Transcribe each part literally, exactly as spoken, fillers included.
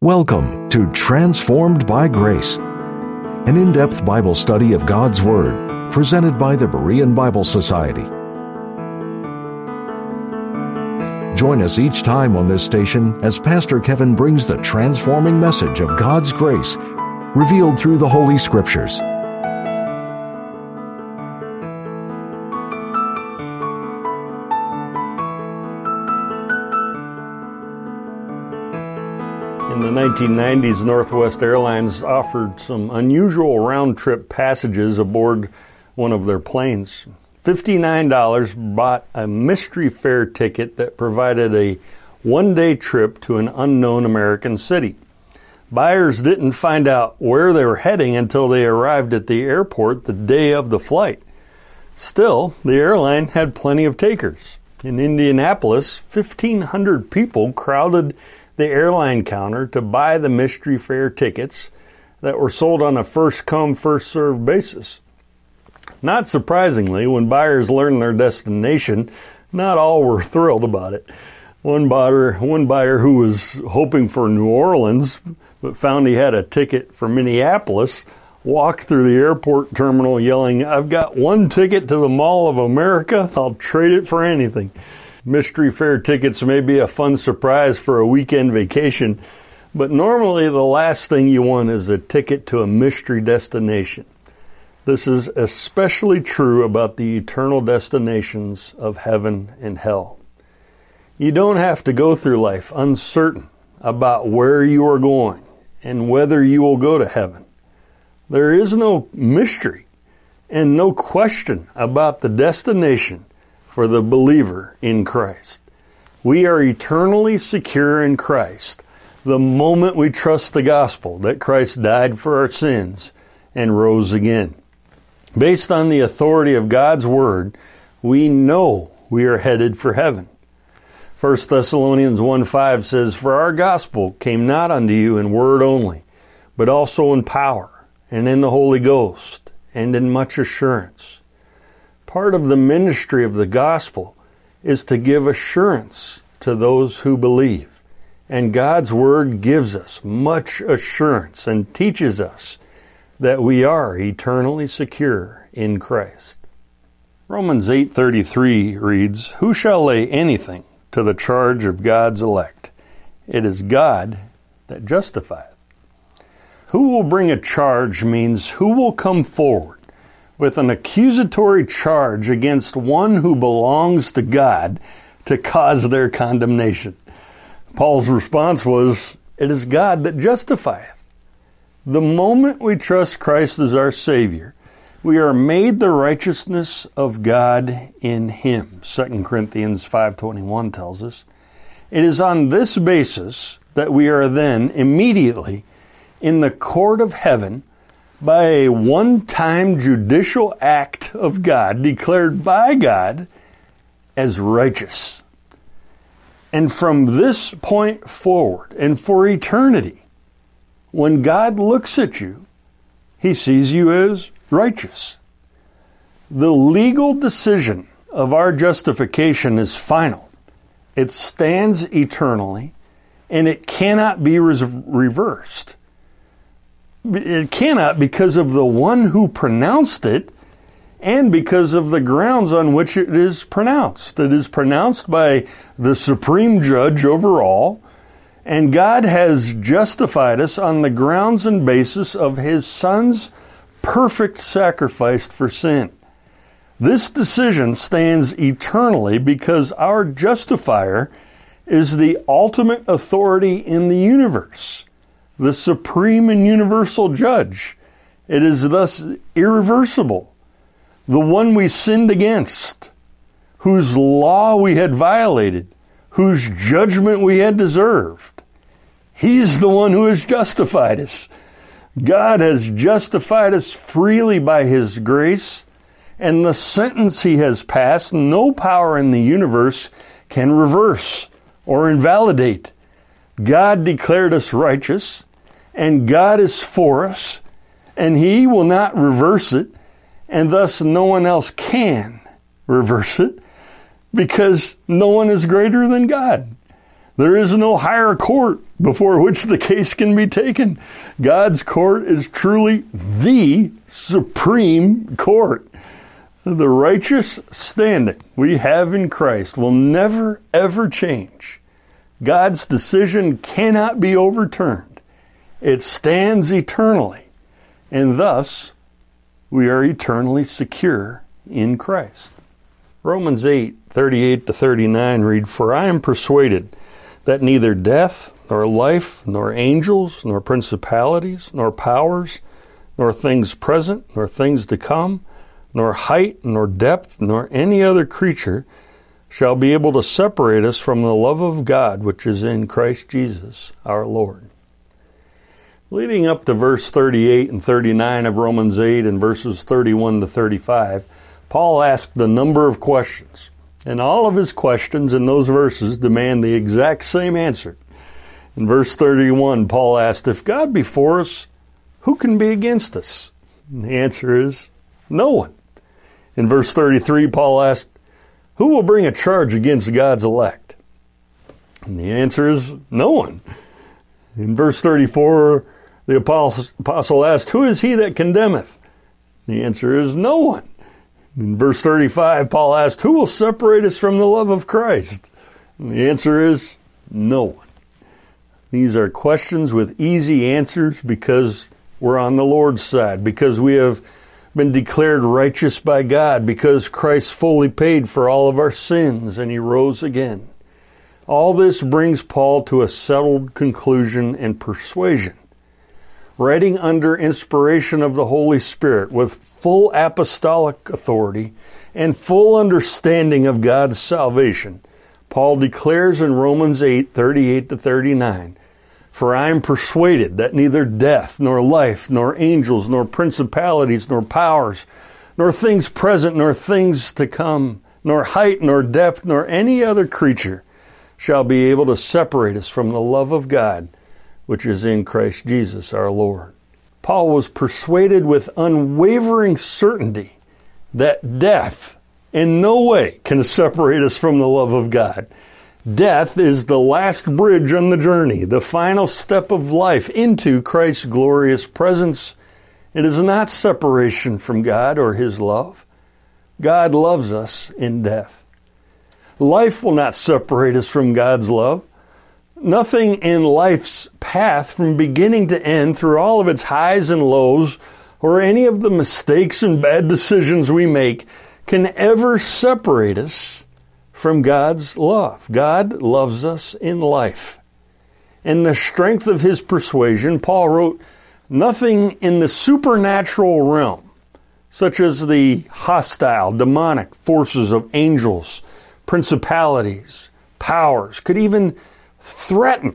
Welcome to Transformed by Grace, an in-depth Bible study of God's Word, presented by the Berean Bible Society. Join us each time on this station as Pastor Kevin brings the transforming message of God's grace revealed through the Holy Scriptures. In the nineteen nineties, Northwest Airlines offered some unusual round-trip passages aboard one of their planes. fifty-nine dollars bought a mystery fare ticket that provided a one-day trip to an unknown American city. Buyers didn't find out where they were heading until they arrived at the airport the day of the flight. Still, the airline had plenty of takers. In Indianapolis, fifteen hundred people crowded the airline counter to buy the mystery fare tickets that were sold on a first-come, first-served basis. Not surprisingly, when buyers learned their destination, not all were thrilled about it. One buyer, one buyer who was hoping for New Orleans but found he had a ticket for Minneapolis walked through the airport terminal yelling, "I've got one ticket to the Mall of America. I'll trade it for anything." Mystery fare tickets may be a fun surprise for a weekend vacation, but normally the last thing you want is a ticket to a mystery destination. This is especially true about the eternal destinations of heaven and hell. You don't have to go through life uncertain about where you are going and whether you will go to heaven. There is no mystery and no question about the destination for the believer in Christ. We are eternally secure in Christ the moment we trust the gospel that Christ died for our sins and rose again. Based on the authority of God's Word, we know we are headed for heaven. First Thessalonians one five says, "For our gospel came not unto you in word only, but also in power, and in the Holy Ghost, and in much assurance." Part of the ministry of the gospel is to give assurance to those who believe. And God's Word gives us much assurance and teaches us that we are eternally secure in Christ. Romans eight thirty-three reads, "Who shall lay anything to the charge of God's elect? It is God that justifieth." Who will bring a charge means who will come forward with an accusatory charge against one who belongs to God to cause their condemnation. Paul's response was, "It is God that justifieth." The moment we trust Christ as our Savior, we are made the righteousness of God in Him. Second Corinthians five twenty-one tells us. It is on this basis that we are then immediately in the court of heaven by a one-time judicial act of God, declared by God as righteous. And from this point forward, and for eternity, when God looks at you, He sees you as righteous. The legal decision of our justification is final. It stands eternally, and it cannot be res- reversed. It cannot because of the one who pronounced it and because of the grounds on which it is pronounced. It is pronounced by the supreme judge over all, and God has justified us on the grounds and basis of His Son's perfect sacrifice for sin. This decision stands eternally because our justifier is the ultimate authority in the universe, the supreme and universal judge. It is thus irreversible. The one we sinned against, whose law we had violated, whose judgment we had deserved. He's the one who has justified us. God has justified us freely by His grace, and the sentence He has passed, no power in the universe can reverse or invalidate. God declared us righteous, and God is for us, and He will not reverse it, and thus no one else can reverse it, because no one is greater than God. There is no higher court before which the case can be taken. God's court is truly the supreme court. The righteous standing we have in Christ will never, ever change. God's decision cannot be overturned. It stands eternally, and thus we are eternally secure in Christ. Romans eight, thirty-eight to thirty-nine read, "For I am persuaded that neither death, nor life, nor angels, nor principalities, nor powers, nor things present, nor things to come, nor height, nor depth, nor any other creature shall be able to separate us from the love of God which is in Christ Jesus our Lord." Leading up to verse thirty-eight and thirty-nine of Romans eight and verses thirty-one to thirty-five, Paul asked a number of questions. And all of his questions in those verses demand the exact same answer. In verse thirty-one, Paul asked, "If God be for us, who can be against us?" And the answer is, no one. In verse thirty-three, Paul asked, "Who will bring a charge against God's elect?" And the answer is, no one. In verse thirty-four, the apostle asked, "Who is he that condemneth?" The answer is, no one. In verse thirty-five, Paul asked, "Who will separate us from the love of Christ?" And the answer is, no one. These are questions with easy answers because we're on the Lord's side, because we have been declared righteous by God, because Christ fully paid for all of our sins and he rose again. All this brings Paul to a settled conclusion and persuasion. Writing under inspiration of the Holy Spirit with full apostolic authority and full understanding of God's salvation, Paul declares in Romans eight, thirty-eight to thirty-nine, "For I am persuaded that neither death, nor life, nor angels, nor principalities, nor powers, nor things present, nor things to come, nor height, nor depth, nor any other creature shall be able to separate us from the love of God, which is in Christ Jesus our Lord." Paul was persuaded with unwavering certainty that death in no way can separate us from the love of God. Death is the last bridge on the journey, the final step of life into Christ's glorious presence. It is not separation from God or his love. God loves us in death. Life will not separate us from God's love. Nothing in life's path from beginning to end, through all of its highs and lows, or any of the mistakes and bad decisions we make, can ever separate us from God's love. God loves us in life. In the strength of his persuasion, Paul wrote, "Nothing in the supernatural realm, such as the hostile, demonic forces of angels, principalities, powers, could even threaten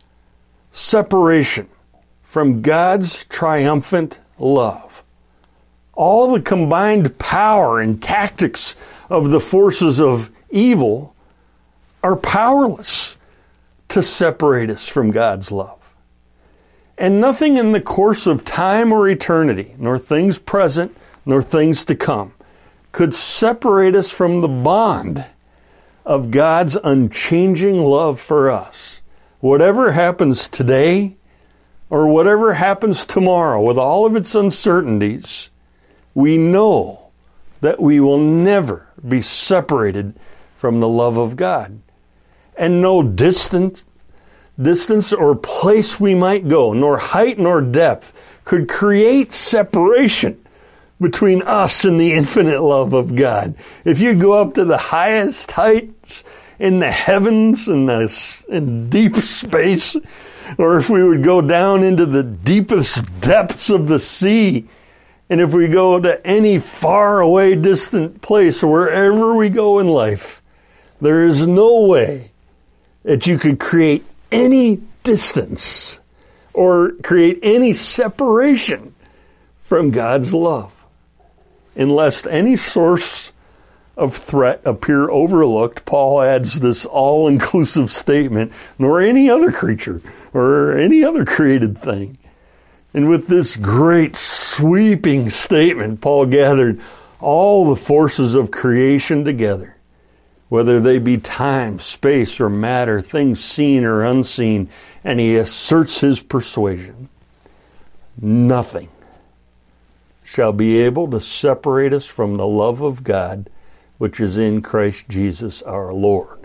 separation from God's triumphant love. All the combined power and tactics of the forces of evil are powerless to separate us from God's love. And nothing in the course of time or eternity, nor things present, nor things to come, could separate us from the bond of God's unchanging love for us. Whatever happens today, or whatever happens tomorrow, with all of its uncertainties, we know that we will never be separated from the love of God. And no distance, distance or place we might go, nor height nor depth, could create separation between us and the infinite love of God. If you go up to the highest heights in the heavens and the in deep space, or if we would go down into the deepest depths of the sea, and if we go to any far away distant place, wherever we go in life, there is no way that you could create any distance or create any separation from God's love. Unless any source of threat appear overlooked, Paul adds this all-inclusive statement, nor any other creature or any other created thing. And with this great sweeping statement, Paul gathered all the forces of creation together whether they be time, space, or matter, things seen or unseen, and he asserts his persuasion. Nothing shall be able to separate us from the love of God, which is in Christ Jesus our Lord.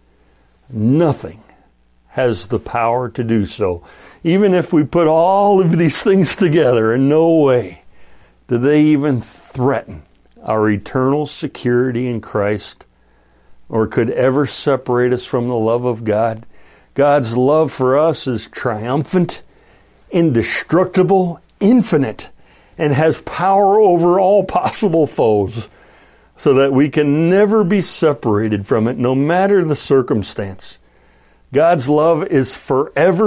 Nothing has the power to do so. Even if we put all of these things together, in no way do they even threaten our eternal security in Christ, or could ever separate us from the love of God. God's love for us is triumphant, indestructible, infinite, and has power over all possible foes, so that we can never be separated from it, no matter the circumstance. God's love is forever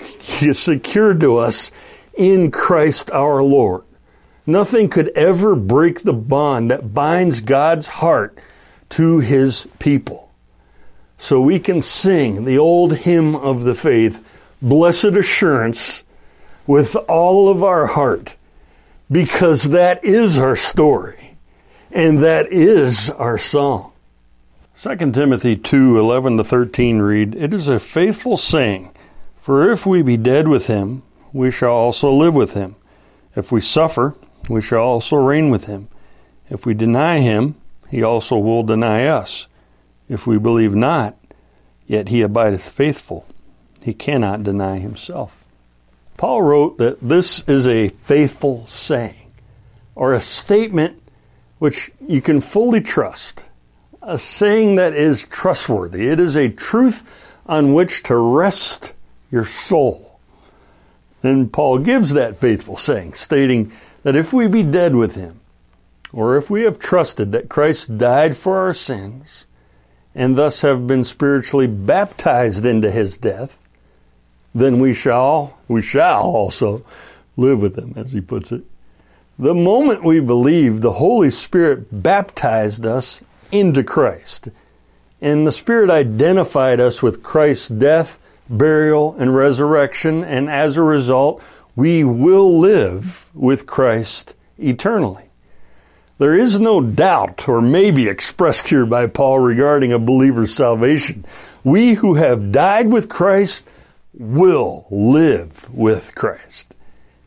secured to us in Christ our Lord. Nothing could ever break the bond that binds God's heart to his people. So we can sing the old hymn of the faith, Blessed Assurance, with all of our heart, because that is our story, and that is our song. Second Timothy two, eleven to thirteen read, It is a faithful saying, for if we be dead with him, we shall also live with him. If we suffer, we shall also reign with him. If we deny him, he also will deny us. If we believe not, yet he abideth faithful. He cannot deny himself. Paul wrote that this is a faithful saying, or a statement which you can fully trust. A saying that is trustworthy. It is a truth on which to rest your soul. Then Paul gives that faithful saying, stating that if we be dead with him, or if we have trusted that Christ died for our sins, and thus have been spiritually baptized into his death, then we shall, we shall also live with him, as he puts it. The moment we believed, the Holy Spirit baptized us into Christ. And the Spirit identified us with Christ's death, burial, and resurrection, and as a result, we will live with Christ eternally. There is no doubt, or maybe expressed here by Paul, regarding a believer's salvation. We who have died with Christ will live with Christ.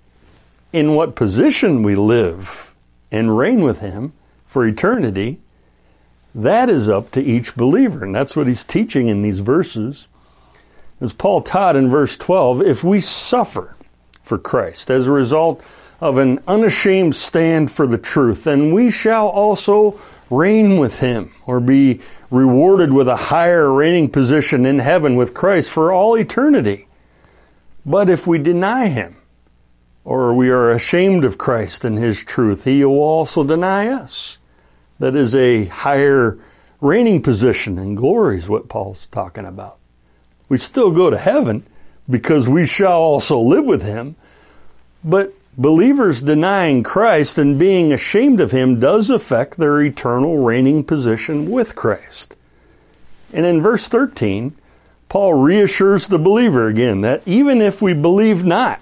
In what position we live and reign with him for eternity, that is up to each believer, and that's what he's teaching in these verses. As Paul taught in verse twelve, if we suffer for Christ as a result of an unashamed stand for the truth, then we shall also reign with him, or be rewarded with a higher reigning position in heaven with Christ for all eternity. But if we deny him, or we are ashamed of Christ and his truth, he will also deny us. That is a higher reigning position and glory is what Paul's talking about. We still go to heaven because we shall also live with him. But believers denying Christ and being ashamed of him does affect their eternal reigning position with Christ. And in verse thirteen, Paul reassures the believer again that even if we believe not,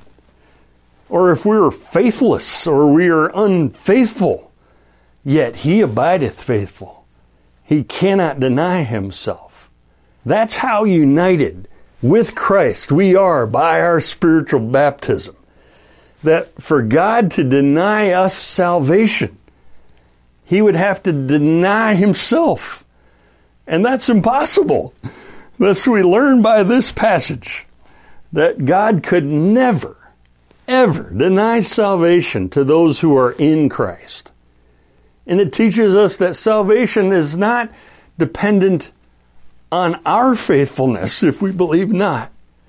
or if we are faithless, or we are unfaithful, yet he abideth faithful. He cannot deny himself. That's how united with Christ we are by our spiritual baptism. That for God to deny us salvation, he would have to deny himself. And that's impossible. Thus we learn by this passage that God could never, ever deny salvation to those who are in Christ. And it teaches us that salvation is not dependent on our faithfulness if we believe not.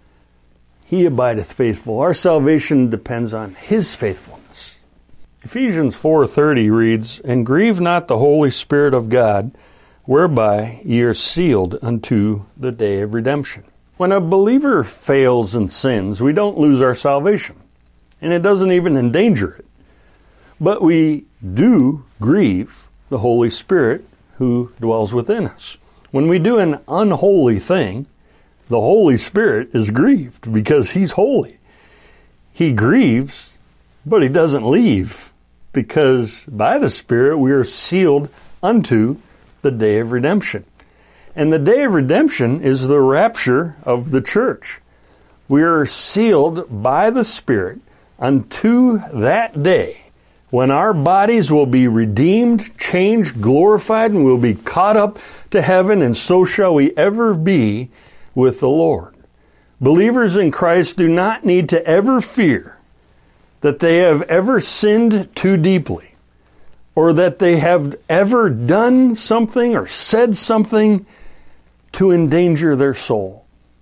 He abideth faithful. Our salvation depends on his faithfulness. Ephesians four thirty reads, And grieve not the Holy Spirit of God, whereby ye are sealed unto the day of redemption. When a believer fails and sins, we don't lose our salvation. And it doesn't even endanger it. But we do grieve the Holy Spirit who dwells within us. When we do an unholy thing, the Holy Spirit is grieved because he's holy. He grieves, but he doesn't leave, because by the Spirit we are sealed unto the day of redemption. And the day of redemption is the rapture of the church. We are sealed by the Spirit unto that day when our bodies will be redeemed, changed, glorified, and will be caught up to heaven, and so shall we ever be with the Lord. Believers in Christ do not need to ever fear that they have ever sinned too deeply, or that they have ever done something or said something to endanger their soul.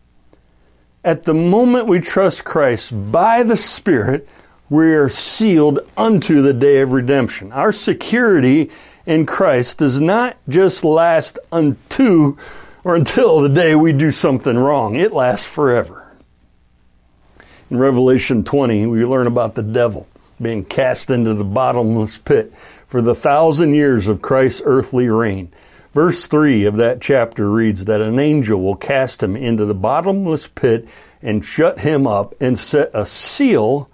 At the moment we trust Christ by the Spirit, we are sealed unto the day of redemption. Our security in Christ does not just last unto or until the day we do something wrong. It lasts forever. In Revelation twenty, we learn about the devil being cast into the bottomless pit for the thousand years of Christ's earthly reign. Verse three of that chapter reads that an angel will cast him into the bottomless pit and shut him up and set a seal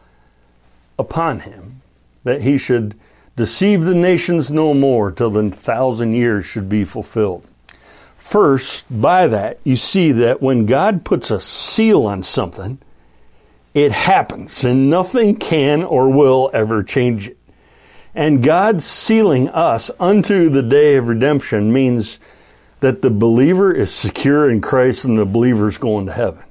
upon him, that he should deceive the nations no more till the thousand years should be fulfilled. First, by that, you see that when God puts a seal on something, it happens, and nothing can or will ever change it. And God sealing us unto the day of redemption means that the believer is secure in Christ and the believer is going to heaven.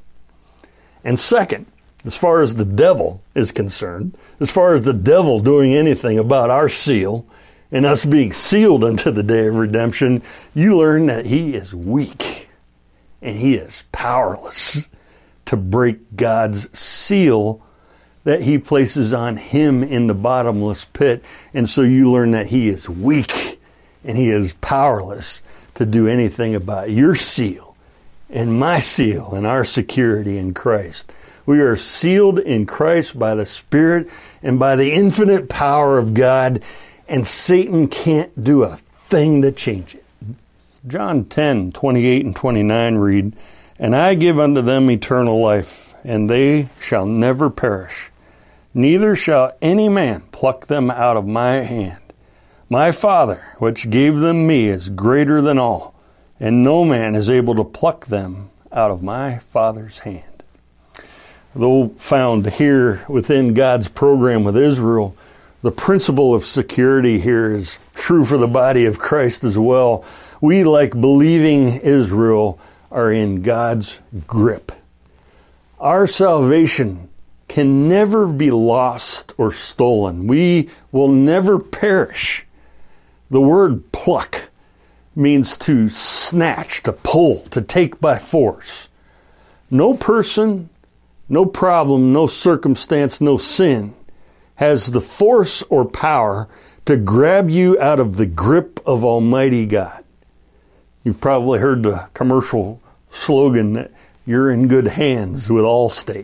And second, as far as the devil is concerned, as far as the devil doing anything about our seal and us being sealed unto the day of redemption, you learn that he is weak and he is powerless to break God's seal that he places on him in the bottomless pit. And so you learn that he is weak and he is powerless to do anything about your seal and my seal and our security in Christ. We are sealed in Christ by the Spirit and by the infinite power of God, and Satan can't do a thing to change it. John ten, twenty-eight and twenty-nine read, "And I give unto them eternal life, and they shall never perish, neither shall any man pluck them out of my hand. My Father, which gave them me, is greater than all, and no man is able to pluck them out of my Father's hand." Though found here within God's program with Israel, the principle of security here is true for the body of Christ as well. We, like believing Israel, are in God's grip. Our salvation can never be lost or stolen. We will never perish. The word pluck means to snatch, to pull, to take by force. No person, no problem, no circumstance, no sin has the force or power to grab you out of the grip of Almighty God. You've probably heard the commercial slogan that you're in good hands with Allstate.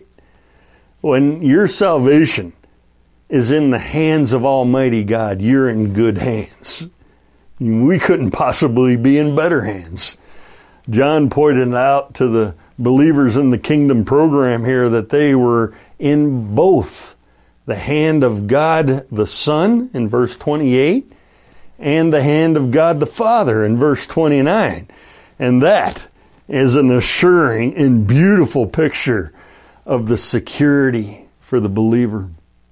When your salvation is in the hands of Almighty God, you're in good hands. We couldn't possibly be in better hands. John pointed out to the believers in the kingdom program here that they were in both the hand of God the Son in verse twenty-eight and the hand of God the Father in verse twenty-nine. And that is an assuring and beautiful picture of the security for the believer.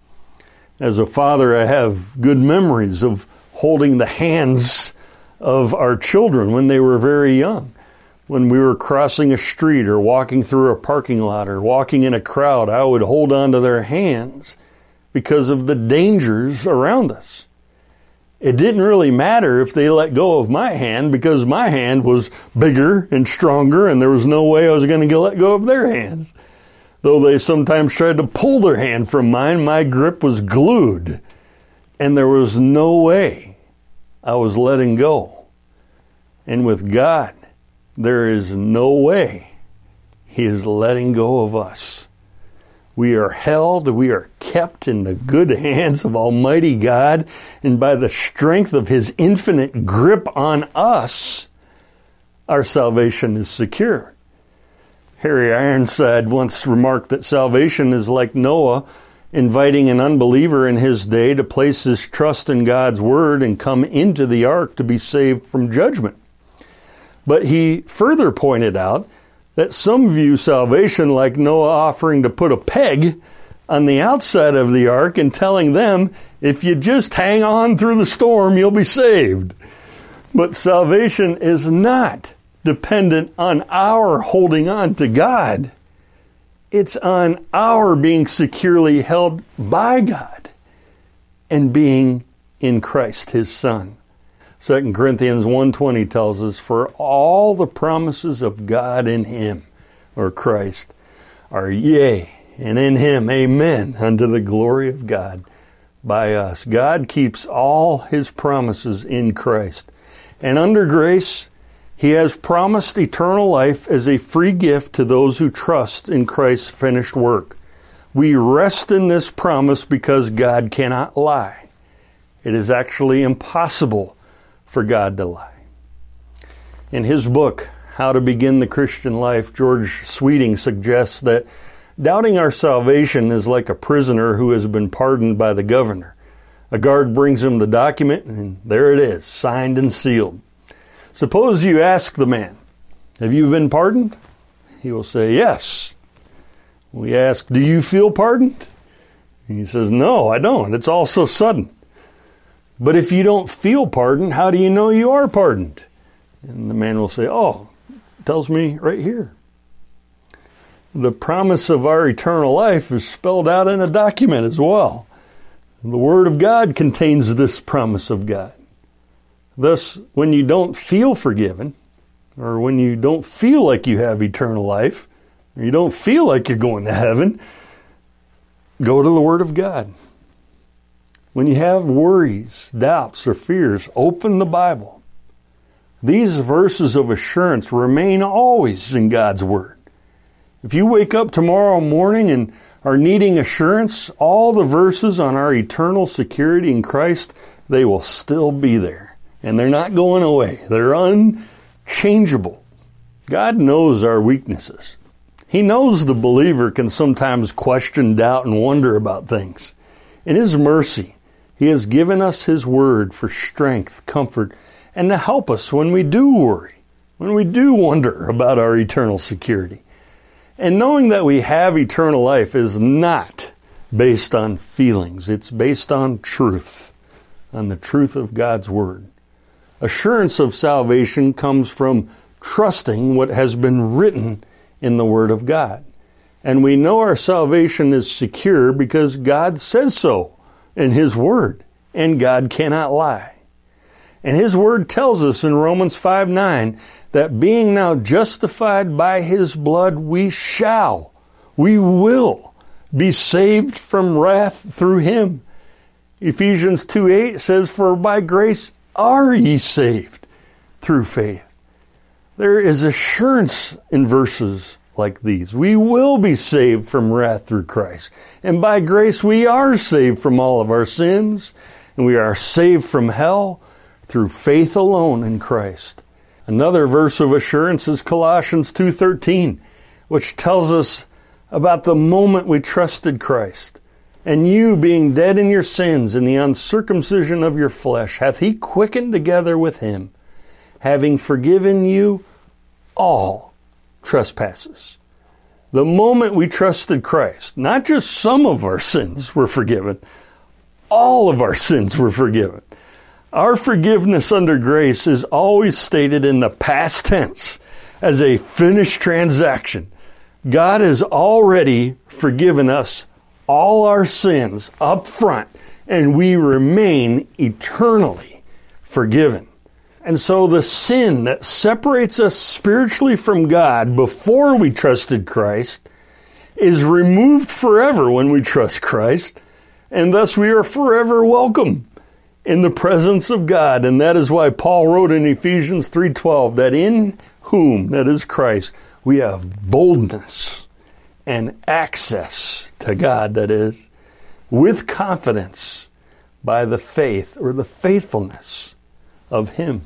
As a father, I have good memories of holding the hands of our children when they were very young. When we were crossing a street or walking through a parking lot or walking in a crowd, I would hold on to their hands because of the dangers around us. It didn't really matter if they let go of my hand because my hand was bigger and stronger and there was no way I was going to let go of their hands. Though they sometimes tried to pull their hand from mine, my grip was glued and there was no way I was letting go. And with God, there is no way He is letting go of us. We are held, we are kept in the good hands of Almighty God, and by the strength of His infinite grip on us, our salvation is secure. Harry Ironside once remarked that salvation is like Noah inviting an unbeliever in his day to place his trust in God's Word and come into the ark to be saved from judgment. But he further pointed out that some view salvation like Noah offering to put a peg on the outside of the ark and telling them, if you just hang on through the storm, you'll be saved. But salvation is not dependent on our holding on to God. It's on our being securely held by God and being in Christ, His Son. Second Corinthians one twenty tells us, for all the promises of God in Him, or Christ, are yea, and in Him, amen, unto the glory of God by us. God keeps all His promises in Christ. And under grace, He has promised eternal life as a free gift to those who trust in Christ's finished work. We rest in this promise because God cannot lie. It is actually impossible for God to lie. In his book, How to Begin the Christian Life, George Sweeting suggests that doubting our salvation is like a prisoner who has been pardoned by the governor. A guard brings him the document, and there it is, signed and sealed. Suppose you ask the man, have you been pardoned? He will say, yes. We ask, do you feel pardoned? He says, no, I don't. It's all so sudden. But if you don't feel pardoned, how do you know you are pardoned? And the man will say, oh, it tells me right here. The promise of our eternal life is spelled out in a document as well. The Word of God contains this promise of God. Thus, when you don't feel forgiven, or when you don't feel like you have eternal life, or you don't feel like you're going to heaven, go to the Word of God. When you have worries, doubts, or fears, open the Bible. These verses of assurance remain always in God's Word. If you wake up tomorrow morning and are needing assurance, all the verses on our eternal security in Christ, they will still be there. And they're not going away. They're unchangeable. God knows our weaknesses. He knows the believer can sometimes question, doubt, and wonder about things. In His mercy, He has given us His Word for strength, comfort, and to help us when we do worry, when we do wonder about our eternal security. And knowing that we have eternal life is not based on feelings. It's based on truth, on the truth of God's Word. Assurance of salvation comes from trusting what has been written in the Word of God. And we know our salvation is secure because God says so in His Word, and God cannot lie. And His Word tells us in Romans five nine that being now justified by His blood, we shall, we will be saved from wrath through Him. Ephesians two eight says, for by grace are ye saved through faith. There is assurance in verses like these. We will be saved from wrath through Christ. And by grace we are saved from all of our sins. And we are saved from hell through faith alone in Christ. Another verse of assurance is Colossians two thirteen, which tells us about the moment we trusted Christ. And you, being dead in your sins and the uncircumcision of your flesh, hath He quickened together with Him, having forgiven you all trespasses. The moment we trusted Christ, not just some of our sins were forgiven, all of our sins were forgiven. Our forgiveness under grace is always stated in the past tense as a finished transaction. God has already forgiven us all our sins up front, and we remain eternally forgiven. And so the sin that separates us spiritually from God before we trusted Christ is removed forever when we trust Christ, and thus we are forever welcome in the presence of God. And that is why Paul wrote in Ephesians three twelve that in whom, that is Christ, we have boldness and access to God, that is, with confidence by the faith or the faithfulness of Him.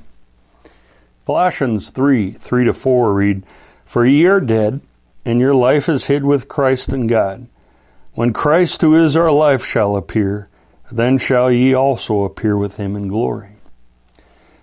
Colossians three, three to four read, for ye are dead, and your life is hid with Christ in God. When Christ, who is our life, shall appear, then shall ye also appear with Him in glory.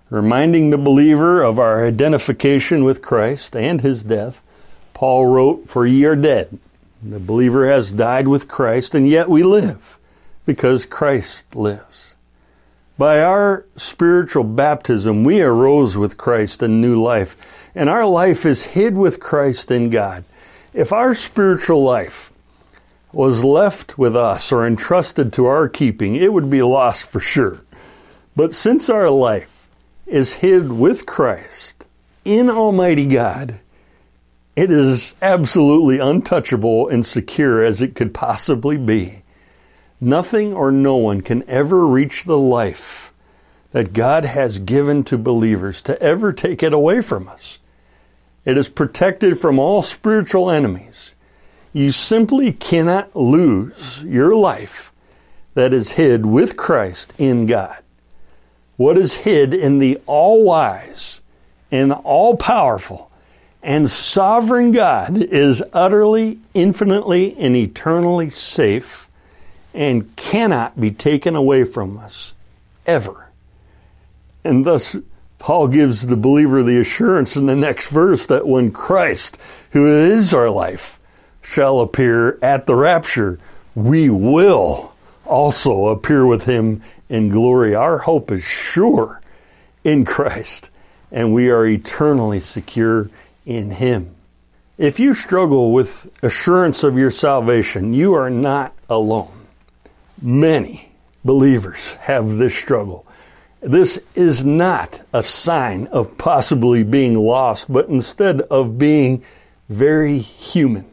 Reminding the believer of our identification with Christ and his death, Paul wrote, "For ye are dead." The believer has died with Christ, and yet we live because Christ lives. By our spiritual baptism, we arose with Christ in new life, and our life is hid with Christ in God. If our spiritual life was left with us or entrusted to our keeping, it would be lost for sure. But since our life is hid with Christ in Almighty God, it is absolutely untouchable and secure as it could possibly be. Nothing or no one can ever reach the life that God has given to believers to ever take it away from us. It is protected from all spiritual enemies. You simply cannot lose your life that is hid with Christ in God. What is hid in the all-wise and all-powerful and sovereign God is utterly, infinitely, and eternally safe and cannot be taken away from us, ever. And thus, Paul gives the believer the assurance in the next verse that when Christ, who is our life, shall appear at the rapture, we will also appear with him in glory. Our hope is sure in Christ, and we are eternally secure in him. If you struggle with assurance of your salvation, you are not alone. Many believers have this struggle. This is not a sign of possibly being lost, but instead of being very human.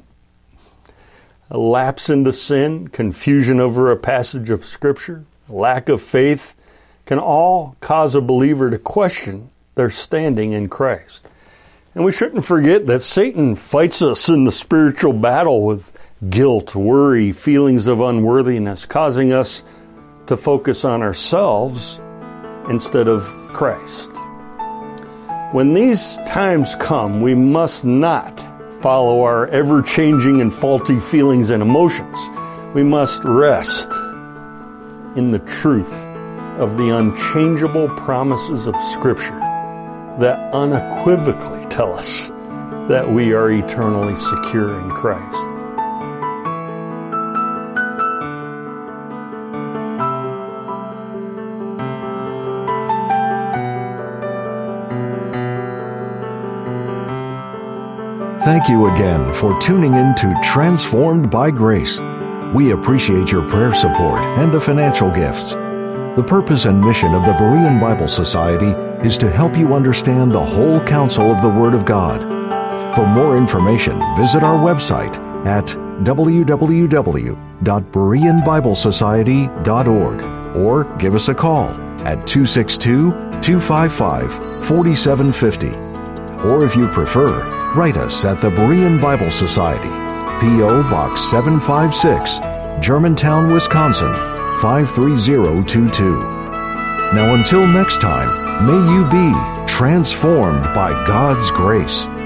A lapse into sin, confusion over a passage of Scripture, lack of faith can all cause a believer to question their standing in Christ. And we shouldn't forget that Satan fights us in the spiritual battle with guilt, worry, feelings of unworthiness, causing us to focus on ourselves instead of Christ. When these times come, we must not follow our ever-changing and faulty feelings and emotions. We must rest in the truth of the unchangeable promises of Scripture that unequivocally tell us that we are eternally secure in Christ. Thank you again for tuning in to Transformed by Grace. We appreciate your prayer support and the financial gifts. The purpose and mission of the Berean Bible Society is to help you understand the whole counsel of the Word of God. For more information, visit our website at w w w dot berean bible society dot org or give us a call at two six two, two five five, four seven five zero. Or if you prefer, write us at the Berean Bible Society, P O Box seven five six, Germantown, Wisconsin, five three zero two two. Now until next time, may you be transformed by God's grace.